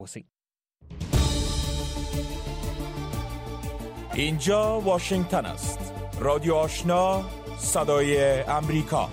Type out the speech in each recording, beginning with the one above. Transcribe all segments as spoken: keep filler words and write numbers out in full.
اینجا واشنگتن است. رادیو آشنا، صدای امریکا.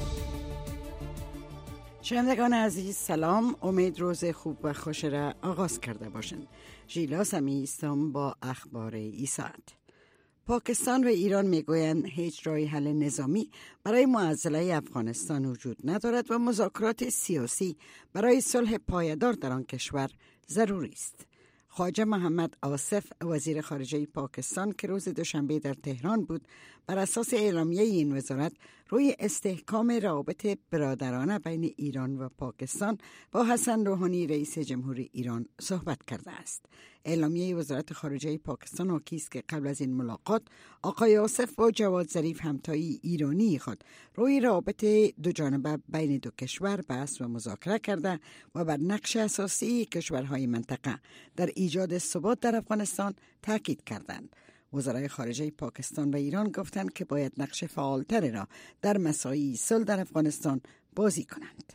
شنوندگان عزیز سلام، امید روز خوب و خوش را آغاز کرده باشند. ژیلا سمی هستم با اخبار این ساعت. پاکستان و ایران میگویند هیچ راه حل نظامی برای معضله افغانستان وجود ندارد و مذاکرات سیاسی برای صلح پایدار در آن کشور ضروری است. خواجه محمد آصف وزیر خارجه پاکستان که روز دوشنبه در تهران بود، بر اساس اعلامیه این وزارت روی استحکام روابط برادرانه بین ایران و پاکستان با حسن روحانی رئیس جمهوری ایران صحبت کرده است. اعلامیه وزارت خارجه پاکستان حاکی است که قبل از این ملاقات آقای آصف با جواد ظریف همتای ایرانی خود روی روابط دو جانبه بین دو کشور بحث و مذاکره کرده و بر نقش اساسی کشورهای منطقه در ایجاد ثبات در افغانستان تاکید کردند. وزرای خارجه پاکستان و ایران گفتند که باید نقش فعالتری را در مساعی صلح در افغانستان بازی کنند.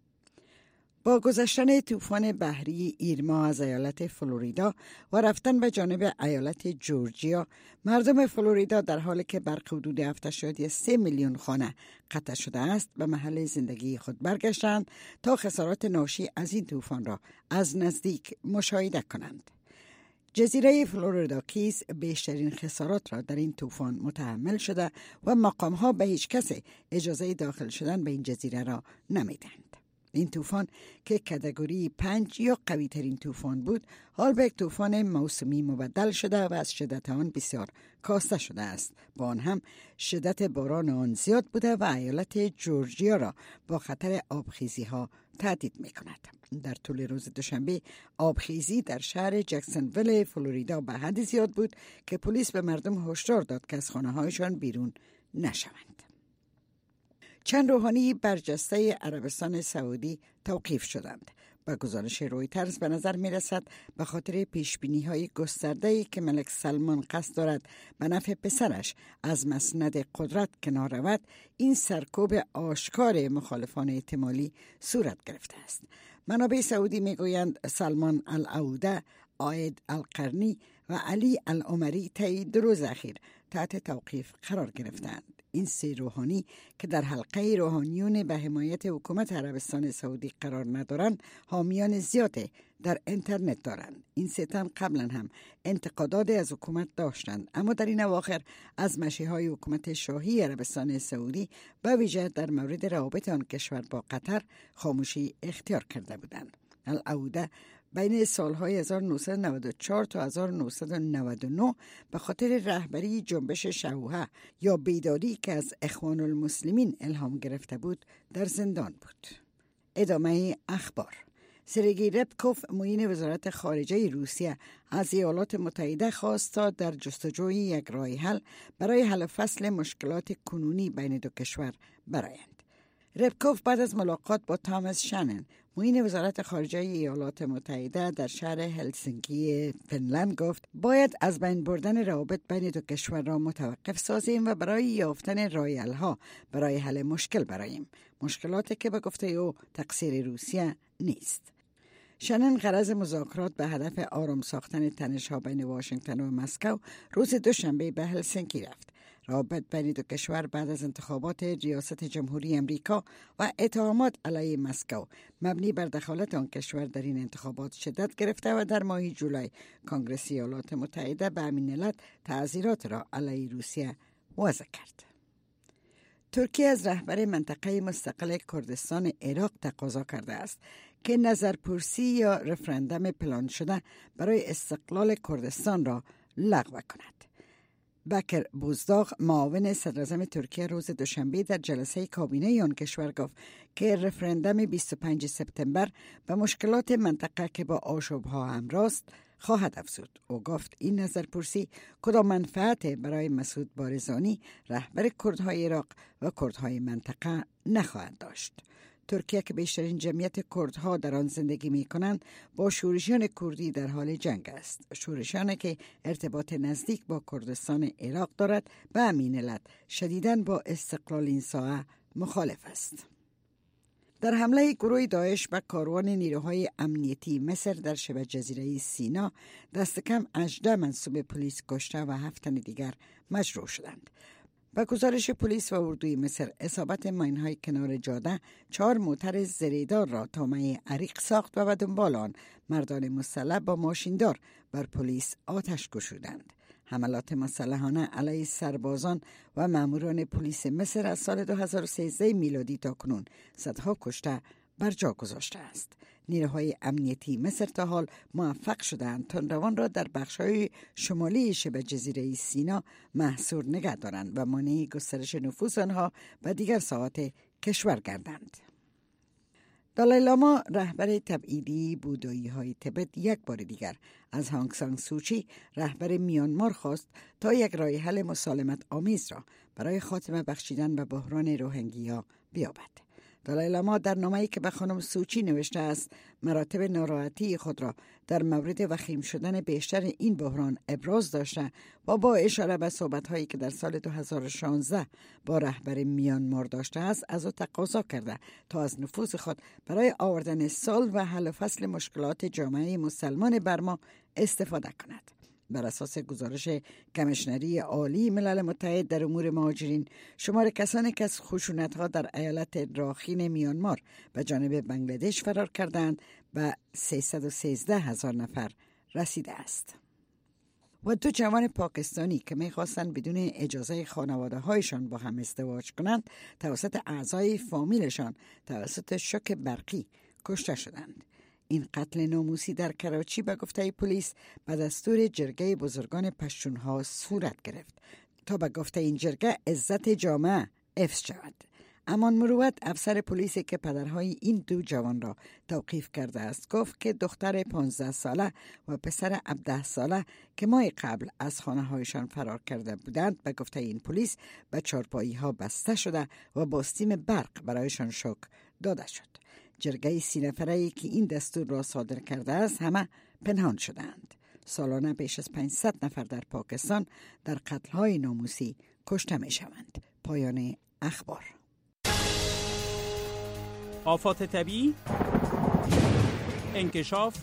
با گذشتن طوفان بحری ایرما از ایالت فلوریدا و رفتن به جانب ایالت جورجیا، مردم فلوریدا در حالی که برق حدود هفتاد و سه میلیون خانه قطع شده است به محل زندگی خود برگشتند تا خسارات ناشی از این طوفان را از نزدیک مشاهده کنند. جزیره فلوریدا کیز بیشترین خسارات را در این طوفان متحمل شده و مقام‌ها به هیچ کس اجازه داخل شدن به این جزیره را نمیدهند. این طوفان که کاتگوری پنج یا قوی ترین طوفان بود، حال به یک طوفان موسمی مبدل شده و از شدت آن بسیار کاسته شده است. با آن هم شدت باران آن زیاد بوده و ایالت جورجیا را با خطر آبخیزی ها تهدید می کند. در طول روز دوشنبه آبخیزی در شهر جکسنویل فلوریدا به حد زیاد بود که پلیس به مردم هشدار داد که از خانه هایشان بیرون نشوند. چند روحانی برجسته عربستان سعودی توقیف شدند. با گزارش رویترز به نظر می رسد به خاطر پیشبینی های گسترده‌ای که ملک سلمان قصد دارد به نفع پسرش از مسند قدرت کنار رود، این سرکوب آشکار مخالفان احتمالی صورت گرفته است. منابع سعودی می گویند سلمان العوده، عاید القرنی و علی العمری طی دو روز اخیر تحت توقیف قرار گرفتند. این سه روحانی که در حلقه روحانیون به حمایت حکومت عربستان سعودی قرار ندارند، حامیان زیاده در اینترنت دارند. این سه تن قبلا هم انتقادات از حکومت داشتند، اما در این اواخر از مشیهای حکومت شاهی عربستان سعودی به ویژه در مورد روابط آن کشور با قطر خاموشی اختیار کرده بودند. العوده بین سالهای هزار و نهصد و نود و چهار تا هزار و نهصد و نود و نه به خاطر رهبری جنبش شهوه یا بیداری که از اخوان المسلمین الهام گرفته بود در زندان بود. ادامه اخبار. سرگئی ربکوف معین وزارت خارجه روسیه از ایالات متحده خواست تا در جستجوی یک راه حل برای حل فصل مشکلات کنونی بین دو کشور برآیند. ربکوف بعد از ملاقات با تامس شنن معین وزارت خارجه ایالات متحده در شهر هلسینکی فنلند گفت باید از بین بردن روابط بین دو کشور را متوقف سازیم و برای یافتن راه حل‌ها برای حل مشکل براییم، مشکلاتی که به گفته او تقصیر روسیه نیست. شنن غرض مذاکرات به هدف آرام ساختن تنش‌ها بین واشنگتن و مسکو روز دوشنبه به هلسینکی رفت. روابط بین دو کشور بعد از انتخابات ریاست جمهوری امریکا و اتهامات علیه مسکو مبنی بر دخالت آن کشور در این انتخابات شدت گرفته و در ماه جولای کنگره ایالات متحده به همین علت تعزیرات را علیه روسیه وضع کرد. ترکیه از رهبر منطقه مستقل کردستان عراق تقاضا کرده است که نظرپرسی یا رفراندوم پلان شده برای استقلال کردستان را لغو کند. بکر بوزداغ معاون صدراعظم ترکیه روز دوشنبه در جلسه کابینه آن کشور گفت که رفراندوم بیست و پنجم سپتامبر به مشکلات منطقه که با آشوب‌ها همراه است خواهد افزود. او گفت این نظرپرسی کدام منفعت برای مسعود بارزانی رهبر کردهای عراق و کردهای منطقه نخواهد داشت. ترکیه که بیشترین جمعیت کردها در آن زندگی می کنند با شورشیان کردی در حال جنگ است. شورشیانی که ارتباط نزدیک با کردستان عراق دارد به همین علت شدیداً با استقلال این ساحه مخالف است. در حمله گروه داعش به کاروان نیروهای امنیتی مصر در شبه جزیره سینا دست کم هجده منصوب پلیس کشته و هفت تن دیگر مجروح شدند. با گزارش پلیس و اردوی مصر، اصابت ماین‌های کنار جاده چهار موتر زریدار را طامع عریق ساخت و به دنبال آن مردان مسلح با ماشیندار بر پلیس آتش گشودند. حملات مسلحانه علیه سربازان و ماموران پلیس مصر از سال دو هزار و سیزده میلادی تا کنون صدها کشته بر جا گذاشته است. نیروهای امنیتی مصر تا حال موفق شدند تندروان را در بخش‌های شمالی شبه جزیره سینا محصور نگه دارند و مانع گسترش نفوذ آنها به دیگر ساحات کشور گردند. دالای لاما رهبر تبعیدی بودایی های تبت یک بار دیگر از هانگ سان سوچی رهبر میانمار خواست تا یک راه حل مسالمت آمیز را برای خاتمه بخشیدن به بحران روهینگیا بیابد. دالای لاما در نامه‌ای که به خانم سوچی نوشته است مراتب ناراحتی خود را در مورد وخیم شدن بیشتر این بحران ابراز داشته و با اشاره به صحبت‌هایی که در سال دو هزار و شانزده با رهبر میانمار داشته است از او تقاضا کرده تا از نفوذ خود برای آوردن صلح و حل فصل مشکلات جامعه مسلمان برما استفاده کند. بر اساس گزارش کمیشنری عالی ملل متحد در امور مهاجرین، شمار کسانی که از خشونت‌ها در ایالت راخین میانمار به جانب بنگلادش فرار کردند به سیصد و سیزده هزار نفر رسیده است. و دو جوان پاکستانی که می‌خواستند بدون اجازه خانواده‌هایشان با هم ازدواج کنند توسط اعضای فامیلشان توسط شوک برقی کشته شدند. این قتل ناموسی در کراچی به گفته پلیس به دستور جرگه بزرگان پشتونها صورت گرفت تا به گفته این جرگه عزت جامعه حفظ شود. امان مروت، افسر پلیسی که پدرهای این دو جوان را توقیف کرده است، گفت که دختر پانزده ساله و پسر هفده ساله که ماه قبل از خانه هایشان فرار کرده بودند به گفته این پلیس به چارپایی ها بسته شده و با سیم برق برایشان شوک داده شد. جرگه سی نفره‌ای که این دستور را صادر کرده است همه پنهان شدند. سالانه بیش از پانصد نفر در پاکستان در قتل‌های ناموسی کشته می‌شوند. پایان اخبار. آفات طبیعی، انکشاف،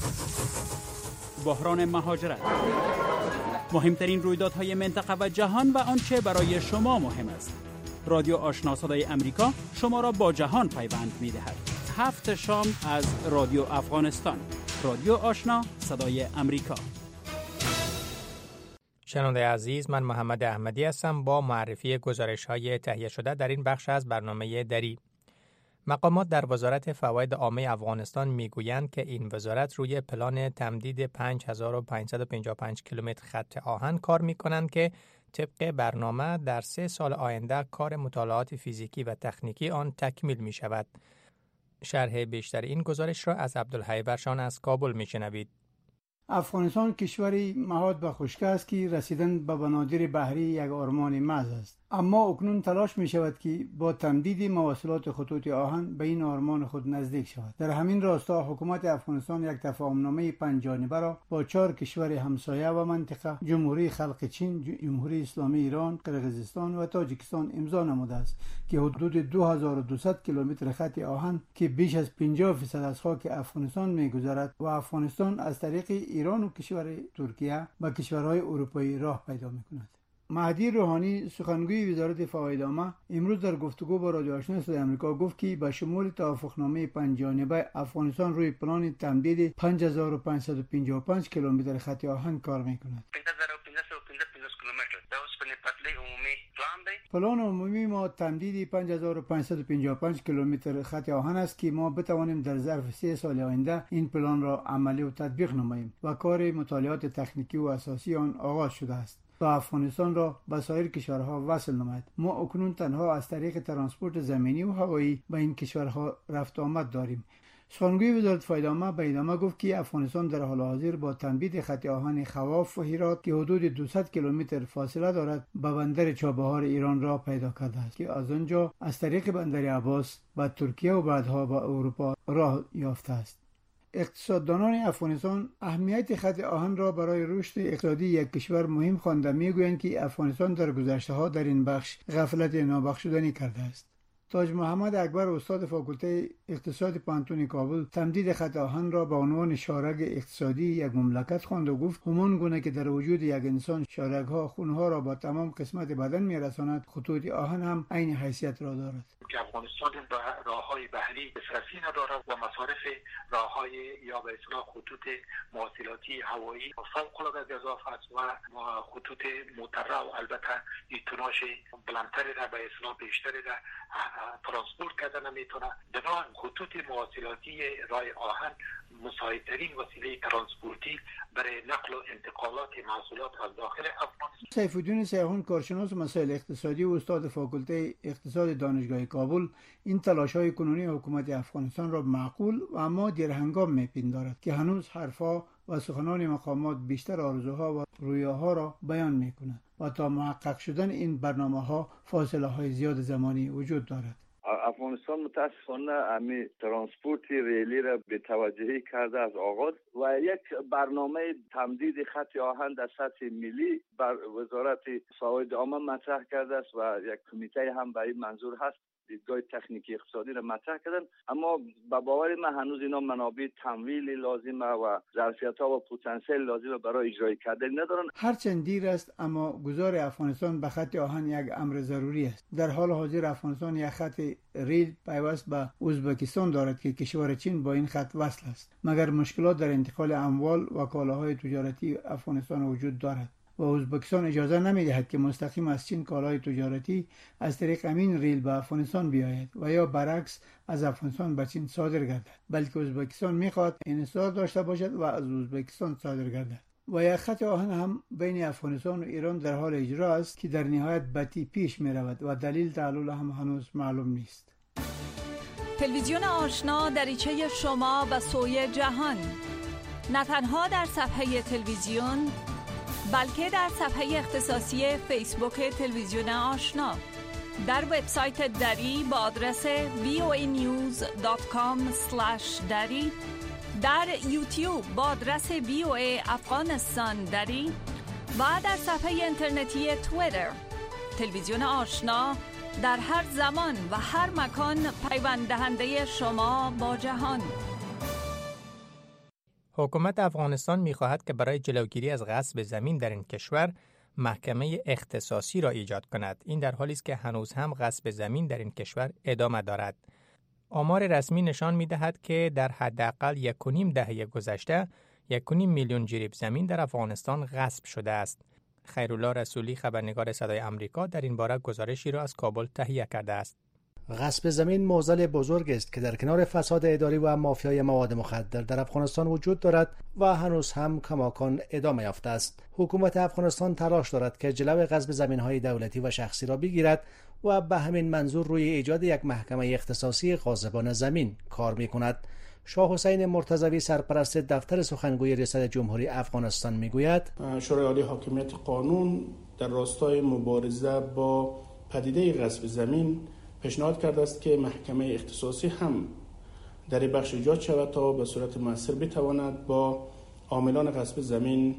بحران مهاجرت، مهمترین رویدادهای منطقه و جهان و آنچه برای شما مهم است. رادیو آشنا صدای امریکا شما را با جهان پیوند می‌دهد. هفت شام از رادیو افغانستان. رادیو آشنا صدای امریکا. شنونده عزیز، من محمد احمدی هستم با معرفی گزارش‌های تهیه شده در این بخش از برنامه دری. مقامات در وزارت فواید عامه افغانستان میگویند که این وزارت روی پلان تمدید پنج هزار و پانصد و پنجاه و پنج کیلومتر خط آهن کار می‌کنند که طبق برنامه در سه سال آینده کار مطالعات فیزیکی و تکنیکی آن تکمیل می‌شود. شرح بیشتر این گزارش را از عبدالحی برشان از کابل میشنوید. افغانستان کشوری مهاد به خشکی است که رسیدن به بنادر بحری یک آرمان محض است، اما اکنون تلاش می شود که با تمدید مواصلات خطوط آهن به این آرمان خود نزدیک شود. در همین راستا حکومت افغانستان یک تفاهمنامه پنج جانبه را با چهار کشور همسایه و منطقه، جمهوری خلق چین، جمهوری اسلامی ایران، قرقیزستان و تاجیکستان امضا نموده است که حدود دو هزار و دویست کیلومتر خط آهن که بیش از پنجاه درصد از خاک افغانستان می‌گذرد و افغانستان از طریق ایران و کشور ترکیه و کشورهای اروپایی راه پیدا می‌کند. مهدی روحانی، سخنگوی وزارت فواید عامه، امروز در گفتگو با رادیو آشنا صدای آمریکا گفت که به شمول توافقنامه پنج جانبه افغانستان روی پلان تمدید پنج هزار و پانصد و پنجاه و پنج کیلومتر خط آهن کار می‌کند. پلان عمومی ما تمدید پنج هزار و پانصد و پنجاه و پنج کیلومتر خط آهن است که ما بتوانیم در ظرف سه سال آینده این پلان را عملی و تطبیق نماییم و کار مطالعات تکنیکی و اساسی آن آغاز شده است تا افغانستان را به سایر کشورها وصل نماید. ما اکنون تنها از طریق ترانسپورت زمینی و هوایی به این کشورها رفت آمد داریم. سخنگوی وزارت فواید عامه به ادامه گفت که افغانستان در حال حاضر با تمدید خط آهن خواف و هرات که حدود دویست کیلومتر فاصله دارد به بندر چابهار ایران راه پیدا کرده است که از آنجا از طریق بندر عباس به ترکیه و بعدها به اروپا راه یافته است. اقتصاددانان افغانستان اهمیت خط آهن را برای رشد اقتصادی یک کشور مهم خوانده میگویند که افغانستان در گذشته ها در این بخش غفلت نابخشودنی کرده است. تاج محمد اکبر استاد فاکولته اقتصاد پانتون کابل تمدید خط آهن را به عنوان شارک اقتصادی یک مملکت خواند و گفت همان گونه که در وجود یک انسان شارک‌ها خونها را با تمام قسمت بدن می‌رساند، خطوط آهن هم عین حیثیت را دارد. که افغانستان به راه‌های بحری دسترسی ندارد و مصارف راه‌های یا به اصطلاح خطوط مواصلاتی هوایی فوق‌العاده گزاف است و خطوط مطرح و البته ایتوناش بلندتری را به اصطلاح بیشتری را ترانسپورت کردن نمیتونه. بنابراین خطوط مواصلاتی راه آهن مساعدترین وسیله ترانسپورتی برای نقل و انتقالات محصولات از داخل افغانستان. سیف الدین سیاحون کارشناس مسائل اقتصادی و استاد فاکولته اقتصاد دانشگاه کابل این تلاش‌های کنونی حکومت افغانستان را معقول و اما دیرهنگام می‌پندارد که هنوز حرف‌ها و سخنان مقامات بیشتر آرزوها و رویاها را بیان می‌کند و تا محقق شدن این برنامه‌ها فاصله‌های زیاد زمانی وجود دارد. افغانستان متاسفانه امی ترانسپورت ریلی را به توجهی کرده از آغاز و یک برنامه تمدید خط آهن در سطح ملی بر وزارت فواید عامه مطرح کرده است و یک کمیته هم به این منظور هست دیدگاه تکنیکی اقتصادی را مطرح کردن، اما به باور من هنوز اینا منابع تمویلی لازمه و ظرفیت‌ها و پتانسیل لازمه برای اجرای کردن ندارن. هرچند دیر است اما گذار افغانستان به خط آهن یک امر ضروری است. در حال حاضر افغانستان یک خط ریل پیوست به ازبکستان دارد که کشور چین با این خط وصل است، مگر مشکلات در انتقال اموال و کالاهای تجارتی افغانستان وجود دارد و ازبکستان اجازه نمی‌دهد که مستقیم از چین کالای تجارتی از طریق امین ریل به افغانستان بیاید و یا برعکس از افغانستان به چین صادر گردد، بلکه ازبکستان می‌خواهد انحصار داشته باشد و از ازبکستان صادر گردد. و یک خط آهن هم بین افغانستان و ایران در حال اجرا است که در نهایت بتی پیش می‌رود و دلیل تعلل هم هنوز معلوم نیست. تلویزیون آشنا دریچه شما و سوی جهان، نه تنها در صفحه تلویزیون بلکه در صفحه اختصاصی فیسبوک تلویزیون آشنا، در وبسایت دری با آدرس وی او ای نیوز دات کام اسلش دری، در یوتیوب با آدرس وی او ای افغانستان دری و در صفحه اینترنتی توییتر. تلویزیون آشنا در هر زمان و هر مکان پیوند دهنده شما با جهان. حکومت افغانستان می‌خواهد که برای جلوگیری از غصب زمین در این کشور محکمه اختصاصی را ایجاد کند. این در حالی است که هنوز هم غصب زمین در این کشور ادامه دارد. آمار رسمی نشان می‌دهد که در حداقل یک و نیم دهه گذشته یک و نیم میلیون جریب زمین در افغانستان غصب شده است. خیرالله رسولی خبرنگار صدای آمریکا در این باره گزارشی را از کابل تهیه کرده است. غصب زمین معضل بزرگ است که در کنار فساد اداری و مافیای مواد مخدر در افغانستان وجود دارد و هنوز هم کماکان ادامه یافته است. حکومت افغانستان تلاش دارد که جلو غصب زمین‌های دولتی و شخصی را بگیرد و به همین منظور روی ایجاد یک محکمه اختصاصی غاصبان زمین کار می‌کند. شاه حسین مرتضوی سرپرست دفتر سخنگوی ریاست جمهوری افغانستان میگوید شورای عالی حاکمیت قانون در راستای مبارزه با پدیده غصب زمین پیشنهاد کرده است که محکمه اختصاصی هم در این بخش ایجاد شود تا به صورت مؤثر بتواند با عاملان غصب زمین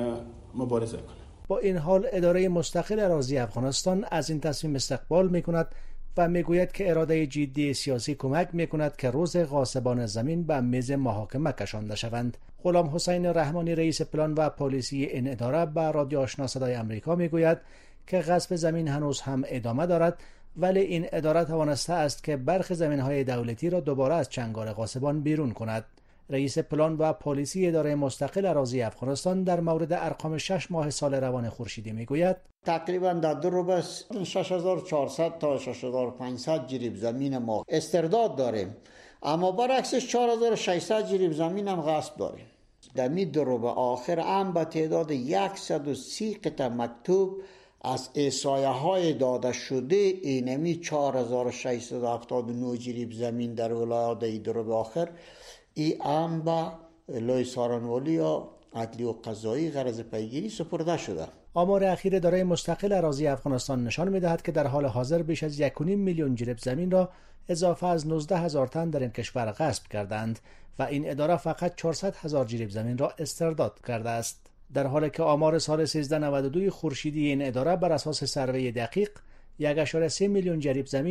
مبارزه کند. با این حال اداره مستقل اراضی افغانستان از این تصمیم استقبال میکند و میگوید که اراده جدی سیاسی کمک میکند که روز غاصبان زمین به میز محاکمه کشانده شوند. غلام حسین رحمانی رئیس پلان و پالیسی این اداره به رادیو آشنا صدای آمریکا میگوید که غصب زمین هنوز هم ادامه دارد، ولی این اداره توانسته است که برخی زمین‌های دولتی را دوباره از چنگال غاصبان بیرون کند. رئیس پلان و پالیسی اداره مستقل اراضی افغانستان در مورد ارقام شش ماه سال روان خورشیدی میگوید تقریبا در دو رو بس شش هزار و چهارصد تا شش هزار و پانصد جریب زمین ما استرداد داریم، اما برعکسش چهار هزار و ششصد جریب زمین هم غصب داریم. در می دو رو به آخر هم به تعداد صد و سی قطعه مکتوب از احصایه های داده شده اینمی چهار هزار و ششصد و هفتاد و نه جریب زمین در ولایات ایدر به آخر ای ام با لای سارانوالی یا عدلی و قضایی غرض پیگیری سپرده شده. آمار اخیر اداره مستقل اراضی افغانستان نشان می‌دهد که در حال حاضر بیش از یک و نیم میلیون جریب زمین را اضافه از نوزده هزار تن در این کشور غصب کردند و این اداره فقط چهارصد هزار جریب زمین را استرداد کرده است. در حالی که آمار سال سیزده نود و دو خورشیدی این اداره بر اساس سروی دقیق یک و سه میلیون جریب زمین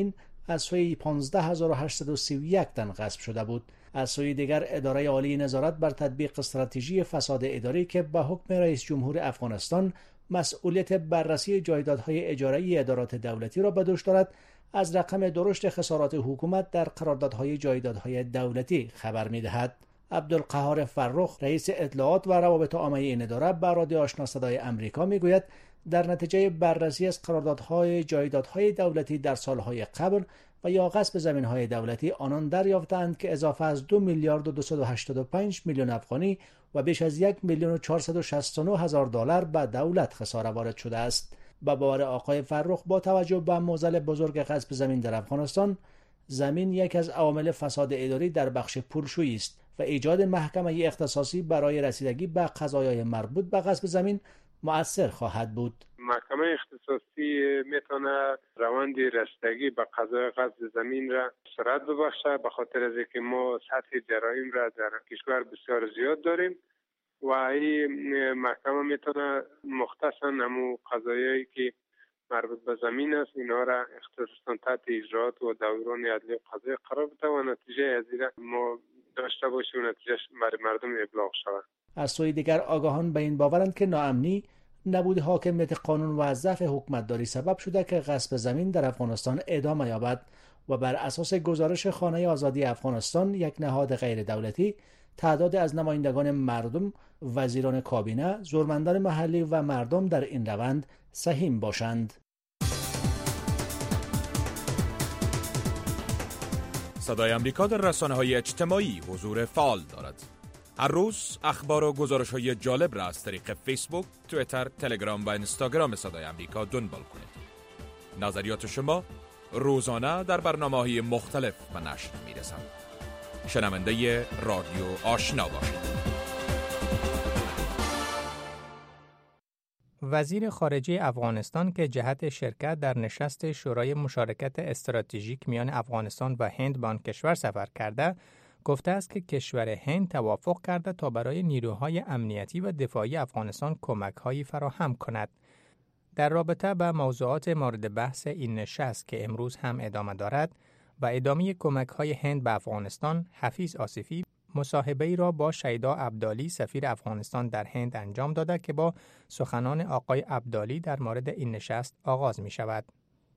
از سوی پانزده هزار و هشتصد و سی و یک تن غصب شده بود. از سوی دیگر اداره عالی نظارت بر تطبیق استراتژی فساد اداری که به حکم رئیس جمهور افغانستان مسئولیت بررسی جایدادهای اجاره‌ای ادارات دولتی را به دوش دارد، از رقم درشت خسارات حکومت در قراردادهای جایدادهای دولتی خبر می‌دهد. عبدالقهار فرخ رئیس اطلاعات و روابط عامه این اداره به رادیو آشنا صدای آمریکا میگوید در نتیجه بررسی از قراردادهای جایدادهای دولتی در سالهای قبل و یا غصب زمین‌های دولتی، آنان دریافتند که اضافه از دو میلیارد و دویست و هشتاد و پنج میلیون افغانی و بیش از یک میلیون و چهارصد و شصت و نه هزار دلار به دولت خساره وارد شده است. با باور آقای فرخ، با توجه به معضل بزرگ غصب زمین در افغانستان، زمین یک از عوامل فساد اداری در بخش پولشویی است و ایجاد محکمه اختصاصی برای رسیدگی به قضایای مربوط به غصب زمین مؤثر خواهد بود. محکمه اختصاصی میتونه روند رسیدگی به قضای غصب زمین را سرعت ببخشه، به خاطر از اینکه ما سطح جرایم را در کشور بسیار زیاد داریم و این محکمه میتونه مختصاً همون قضایایی که مربوط به زمین است اینا را اختصاصاً تحت اجرات و دوران عدلی قضایی قرار بده و نتیجه از این ما داشته باشیم و نتیجه برای مردم ابلاغ شود. از سوی دیگر آگاهان به این باورند که ناامنی، نبود حاکمیت قانون و ضعف حکومتداری سبب شده که غصب زمین در افغانستان ادامه یابد و بر اساس گزارش خانه آزادی افغانستان، یک نهاد غیر دولتی، تعداد از نمایندگان مردم، وزیران کابینه، زورمندان محلی و مردم در این روند سهیم باشند. صدای آمریکا در رسانه‌های اجتماعی حضور فعال دارد. هر روز اخبار و گزارش‌های جالب را از طریق فیسبوک، توییتر، تلگرام و اینستاگرام صدای آمریکا دنبال کنید. نظریات شما روزانه در برنامه‌های مختلف به نشر می‌رسند. شنونده رادیو آشنا باشید. وزیر خارجه افغانستان که جهت شرکت در نشست شورای مشارکت استراتژیک میان افغانستان و هند به آن کشور سفر کرده، گفته است که کشور هند توافق کرده تا برای نیروهای امنیتی و دفاعی افغانستان کمک‌هایی فراهم کند. در رابطه با موضوعات مورد بحث این نشست که امروز هم ادامه دارد و ادامه کمک‌های هند به افغانستان، حفیظ آصفی مصاحبه‌ای را با شیدا عبدالی سفیر افغانستان در هند انجام داده که با سخنان آقای عبدالی در مورد این نشست آغاز می‌شود.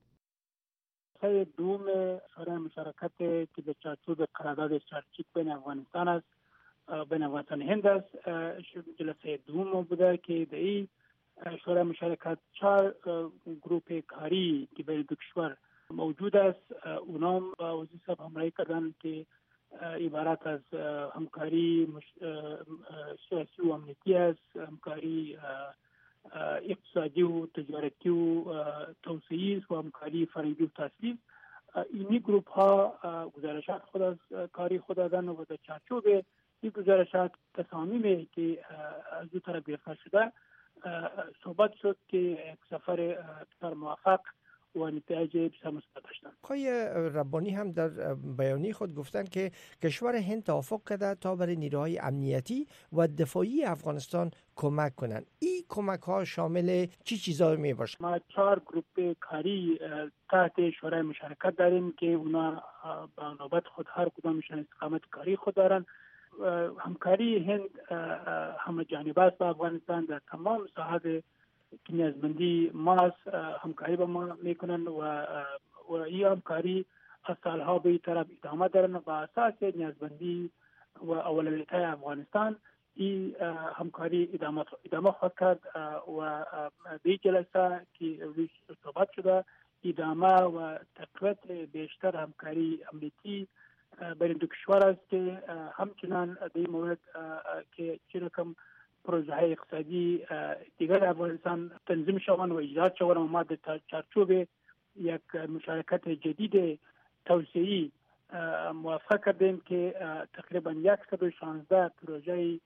دوم شورای مشارکت که به چارچوب قرارداد استراتژیک بین افغانستان است بین افغانستان هند است، جلسه دوم بوده که در این شورای مشارکت چهار گروپ کاری که بین دو کشور موجود است، اونام با وزیر صاحب همراهی کردن که عبارت از همکاری سیاسی و امنیتی است، همکاری اقتصادی و تجارتی و توسعه‌ای است و همکاری فرهنگی و تحصیلی. این گروپ ها گزارشات خود از کاری خود دادن و در چارچوب این گزارشات تصامیمی که از دو طرف گرفته شده صحبت شد که یک سفر بسیار موفق و نتایج بسیار مثبت داشتند. آقای ربانی هم در بیانیه خود گفتند که کشور هند توافق کرده تا برای نیروهای امنیتی و دفاعی افغانستان کمک کنند. این کمک ها شامل چی چیزا می باشه؟ ما چهار گروپ کاری تحت شورای مشارکت داریم که اونا به نوبت خود هر کدامشان استقامت کاری خود دارن. همکاری هند همه جانبه است با افغانستان در تمام ساحات که نیازمندی ماست همکاری با ما میکنن و و این همکاری از سالها به این طرف ادامه دارن و اساس نیازمندی و اولویت افغانستان این همکاری ادامه ادامه خواهد کرد و به جلسه که روی صحبت شده ادامه و تقویت بیشتر همکاری امنیتی بین دو کشور است که همچنان در این مورد که چه رقم پروژه های اقتصادی دیگر افغانستان تنظیم شوند و ایجاد شوند و ما در چارچوب یک مشارکت جدید توسعه‌ای موافقت کردیم که تقریبا صد و شانزده پروژه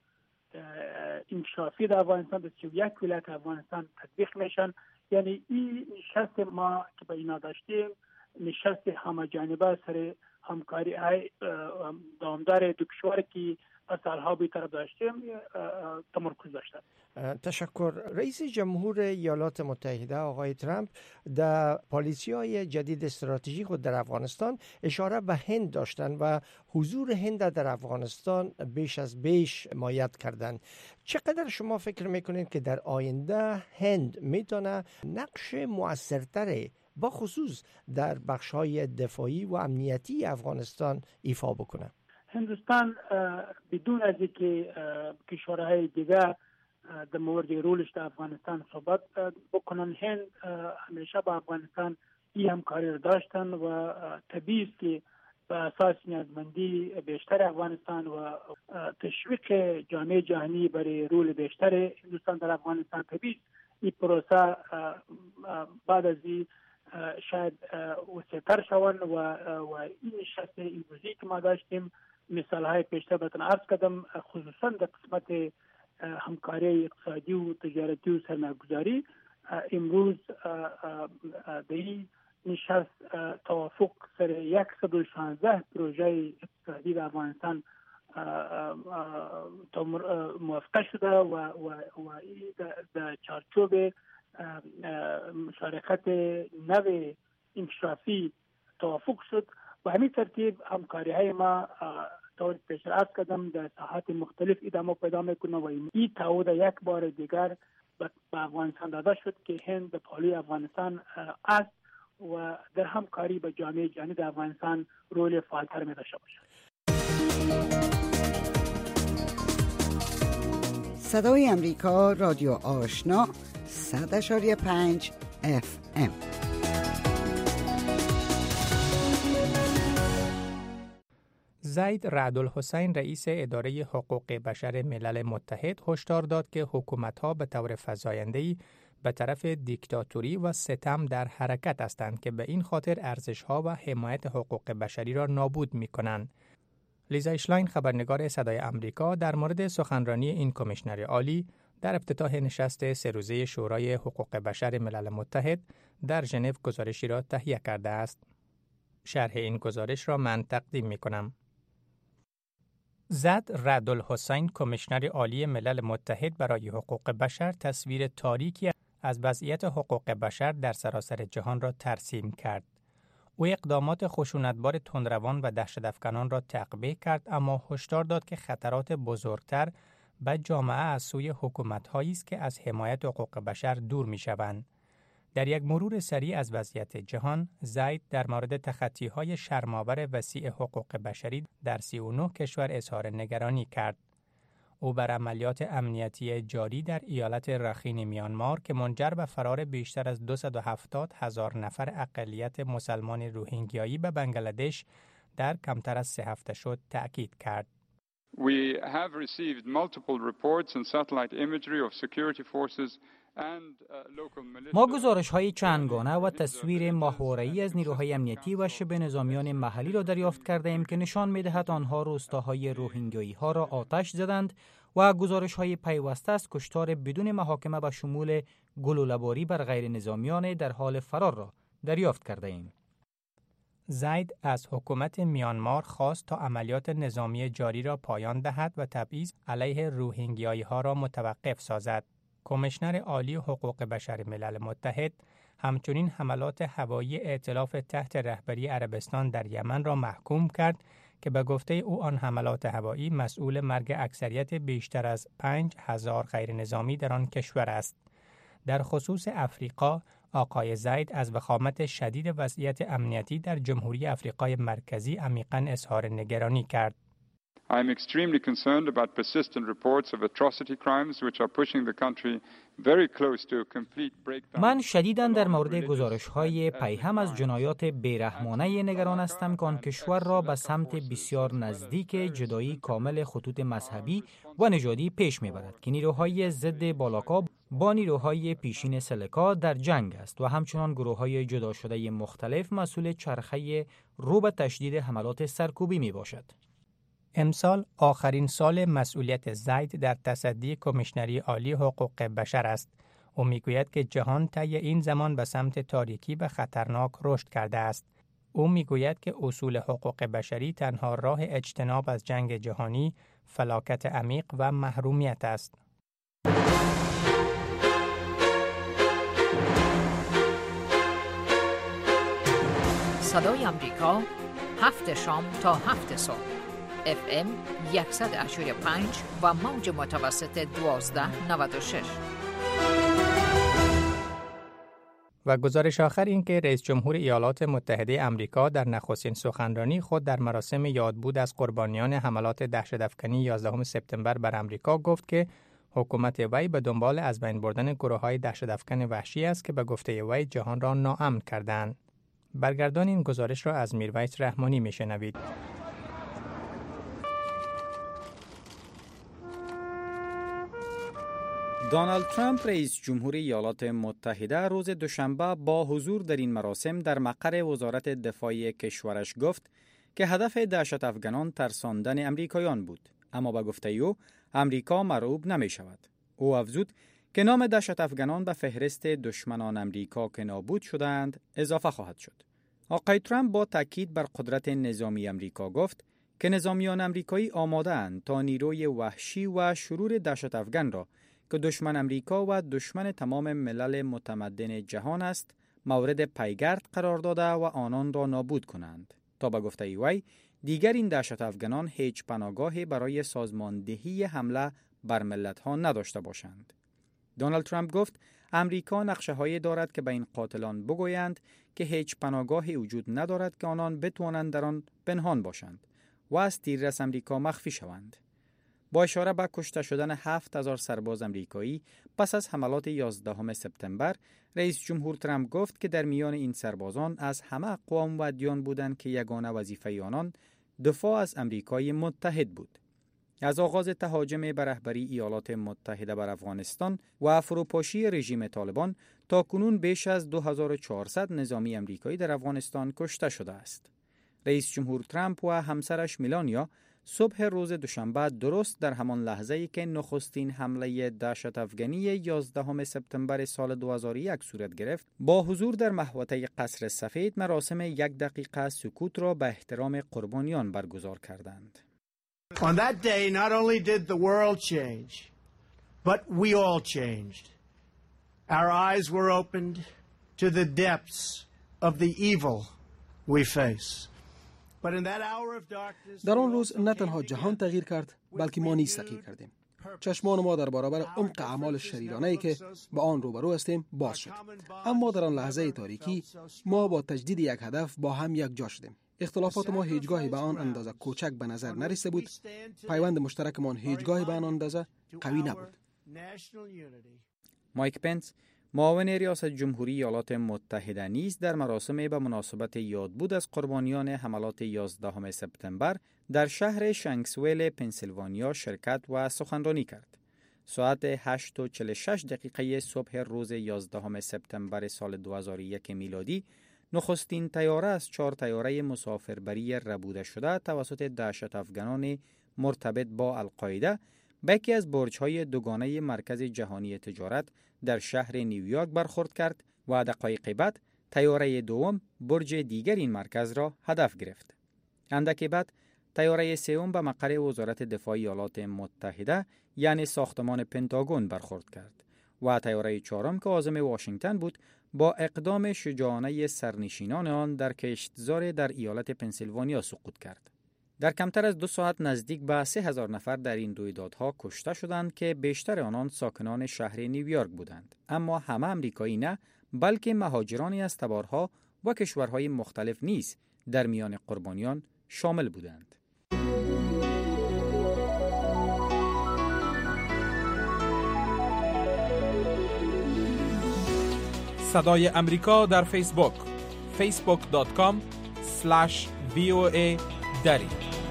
انکشافی در افغانستان در سی و یک ولایت افغانستان تطبیق میشن. یعنی این نشست ما که با اینا داشتیم نشست همه جانبه سر همکاری های دامدار دو کشور که سالها بی‌طرف داشتیم تمرکز داشتن. تشکر. رئیس جمهور ایالات متحده آقای ترامپ در پالیسی‌های جدید استراتژیک خود در افغانستان اشاره به هند داشتند و حضور هند در افغانستان بیش از بیش حمایت کردند. چقدر شما فکر میکنید که در آینده هند میتونه نقش مؤثرتری با خصوص در بخش‌های دفاعی و امنیتی افغانستان ایفا بکنه؟ هندوستان بدون از اینکه کشورهای دیگر در مورد رولش در افغانستان صحبت بکنن، هند همیشه با افغانستان این همکاری را داشتن و طبیعی است که به اساس نیازمندی بیشتر افغانستان و تشویق جامعه جهانی برای رول بیشتر هندوستان در افغانستان، طبیعی این پروسه بعد از این شاید وسیع‌تر شوند و و این نشست امروزی که ما داشتیم مثال های پیشتر بهتون عرض کردم، خصوصا در قسمت همکاری اقتصادی و تجارتی و سرمایه‌گذاری امروز در این نشست توافق سر صد و شانزده پروژه اقتصادی در افغانستان موافقه شده و و و در چارچوب مشارکت نو انکشافی توافق شد و همین ترتیب همکاری های ما طور پیش رفت کردم در ساحات مختلف ادامه پیدا میکنه و این تعهد یک بار دیگر به افغانستان داده شد که هند به پهلوی افغانستان است و در همکاری با جامعه جهانی در افغانستان رول فعالتر می داشته باشد. صدای امریکا، رادیو آشنا، صد اشاری پنج اف ام. زید رعدالحسین رئیس اداره حقوق بشر ملل متحد هشدار داد که حکومت‌ها به طور فزاینده‌ای به طرف دیکتاتوری و ستم در حرکت هستند که به این خاطر ارزش‌ها و حمایت حقوق بشری را نابود می‌کنند. لیزا اشلاین خبرنگار صدای امریکا در مورد سخنرانی این کمیشنر عالی در افتتاح نشست سه روزه شورای حقوق بشر ملل متحد در ژنو گزارشی را تهیه کرده است. شرح این گزارش را من تقدیم می‌کنم. زد رعدالحسین کمیشنر عالی ملل متحد برای حقوق بشر تصویر تاریکی از وضعیت حقوق بشر در سراسر جهان را ترسیم کرد. او اقدامات خشونتبار تندروان و دهشت‌افکنان را تعقیب کرد، اما هشدار داد که خطرات بزرگتر به جامعه از سوی حکومت‌هایی است که از حمایت حقوق بشر دور می‌شوند. در یک مرور سریع از وضعیت جهان، زید در مورد تخطی‌های شرم‌آور وسیع حقوق بشری در سی و نه کشور اظهار نگرانی کرد. او بر عملیات امنیتی جاری در ایالت رخین میانمار که منجر به فرار بیشتر از دویست و هفتاد هزار نفر اقلیت مسلمان روهینگیایی به بنگلادش در کمتر از سه هفته شد تأکید کرد. We have received multiple reports and satellite imagery of security forces ما گزارش‌های چندگانه و تصویر ماهواره‌ای از نیروهای امنیتی و شبه نظامیان محلی را دریافت کرده‌ایم که نشان می‌دهد آنها روستاهای روهینگیایی‌ها را آتش زدند و گزارش‌های پیوسته از کشتار بدون محاکمه به شمول گلوله‌باری بر غیر نظامیان در حال فرار را دریافت کرده‌ایم. زید از حکومت میانمار خواست تا عملیات نظامی جاری را پایان دهد و تبعیض علیه روهینگیایی‌ها را متوقف سازد. کمیشنر عالی حقوق بشر ملل متحد همچنین حملات هوایی ائتلاف تحت رهبری عربستان در یمن را محکوم کرد که به گفته او آن حملات هوایی مسئول مرگ اکثریت بیشتر از پنج هزار غیر نظامی در آن کشور است. در خصوص افریقا، آقای زید از وخامت شدید وضعیت امنیتی در جمهوری افریقای مرکزی عمیقاً اظهار نگرانی کرد. I am extremely concerned about persistent reports of atrocity crimes which are pushing the country very close to a complete breakdown. من شدیداً در مورد گزارش‌های پیهم از جنایات بیرحمانه نگران هستم که آن کشور را به سمت بسیار نزدیک جدایی کامل خطوط مذهبی و نژادی پیش می‌برد که نیروهای ضد بالاکا با نیروهای پیشین سلکا در جنگ است و همچنان گروه‌های جدا شده مختلف مسئول چرخه رو به تشدید حملات سرکوبی میباشد. امسال آخرین سال مسئولیت زید در تصدی کمیشنری عالی حقوق بشر است. او میگوید که جهان طی این زمان به سمت تاریکی و خطرناک رشد کرده است. او میگوید که اصول حقوق بشری تنها راه اجتناب از جنگ جهانی فلاکت عمیق و محرومیت است. صدای امریکا هفت شام تا هفت صبح اف ام صد و هشتاد و پنج و موج متوسط دوازده نود و شش. و گزارش آخر این که رئیس جمهور ایالات متحده آمریکا در نخستین سخنرانی خود در مراسم یادبود از قربانیان حملات دهشت‌افکنی یازدهم سپتامبر بر آمریکا گفت که حکومت وی به دنبال از بین بردن گروه‌های دهشت‌افکن وحشی است که به گفته وی جهان را ناامن کردند. برگردان این گزارش را از میرویس رحمانی میشنوید. دونالد ترامپ رئیس جمهور ایالات متحده روز دوشنبه با حضور در این مراسم در مقر وزارت دفاع کشورش گفت که هدف دهشت افغانان ترساندن امریکایان بود، اما به گفته او امریکا مرعوب نمی شود. او افزود که نام دهشت افغانان به فهرست دشمنان امریکا که نابود شدند اضافه خواهد شد. آقای ترامپ با تاکید بر قدرت نظامی امریکا گفت که نظامیان امریکایی آماده اند تا نیروی وحشی و شرور دهشت افغان را که دشمن امریکا و دشمن تمام ملل متمدن جهان است مورد پیگرد قرار داده و آنان را نابود کنند تا به گفته وی دیگر این دهشت افغانان هیچ پناهگاهی برای سازماندهی حمله بر ملت ها نداشته باشند. دونالد ترامپ گفت امریکا نقشه‌هایی دارد که به این قاتلان بگویند که هیچ پناهگاهی وجود ندارد که آنان بتوانند در آن پنهان باشند و از تیررس امریکا مخفی شوند. با اشاره به کشته شدن هفت هزار سرباز امریکایی پس از حملات یازدهم سپتامبر، رئیس جمهور ترامپ گفت که در میان این سربازان از همه اقوام و ادیان بودند که یگانه وظیفه آنان دفاع از امریکای متحد بود. از آغاز تهاجم بر رهبری ایالات متحده بر افغانستان و فروپاشی رژیم طالبان تا کنون بیش از دو هزار و چهارصد نظامی امریکایی در افغانستان کشته شده است. رئیس جمهور ترامپ و همسرش میلانیا صبح روز دوشنبه درست در همان لحظه‌ای که نخستین حمله دهشت افغانی یازدهم سپتامبر سال دو هزار و یک صورت گرفت، با حضور در محوطه قصر سفید مراسم یک دقیقه سکوت را به احترام قربانیان برگزار کردند. On that day, not only did the world change, but we all changed. Our eyes were opened to the depths of the evil we face. But in that hour of darkness, در آن روز نه تنها جهان تغییر کرد، بلکه ما نیز تغییر کردیم. چشمان ما در برابر عمق اعمال شریرانه‌ای که با آن روبرو هستیم باز شد. اما در آن لحظه تاریکی ما با تجدید یک هدف با هم یک جا شدیم. اختلافات ما هیچگاهی به آن اندازه کوچک به نظر نرسیده بود. پیوند مشترکمان هیچگاهی به آن اندازه قوی نبود. مایک پنس، معاون ریاست جمهوری ایالات متحده نیز در مراسم به مناسبت یادبود از قربانیان حملات یازدهم سپتامبر در شهر شنکسویل پنسیلوانیا شرکت و سخنرانی کرد. ساعت هشت و چهل و شش دقیقه صبح روز یازدهم سپتامبر سال دو هزار و یک میلادی نخستین طیاره از چهار طیاره مسافربری ربوده شده توسط دهشت افغانان مرتبط با القاعده به یکی از برج‌های دوگانه مرکز جهانی تجارت در شهر نیویورک برخورد کرد و دقایق بعد طیاره دوم برج دیگر این مرکز را هدف گرفت. اندکی بعد طیاره سوم به مقر وزارت دفاع ایالات متحده یعنی ساختمان پنتاگون برخورد کرد و طیاره چهارم که عازم واشنگتن بود با اقدام شجاعانه سرنشینان آن در کشتزار در ایالت پنسیلوانیا سقوط کرد. در کمتر از دو ساعت نزدیک به سه هزار نفر در این رویدادها کشته شدند که بیشتر آنان ساکنان شهر نیویورک بودند، اما همه امریکایی نه، بلکه مهاجرانی از تبارها و کشورهای مختلف نیز در میان قربانیان شامل بودند. صدای امریکا در فیسبوک فیسبوک دات کام اسلش وی او ای دری.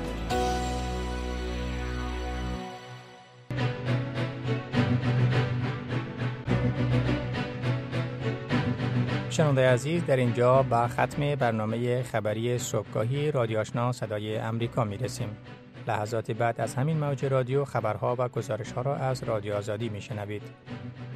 شنونده عزیز، در اینجا با ختم برنامه خبری صبحگاهی رادیو آشنا صدای امریکا می رسیم. لحظات بعد از همین موج رادیو خبرها و گزارشها را از رادیو آزادی می شنوید.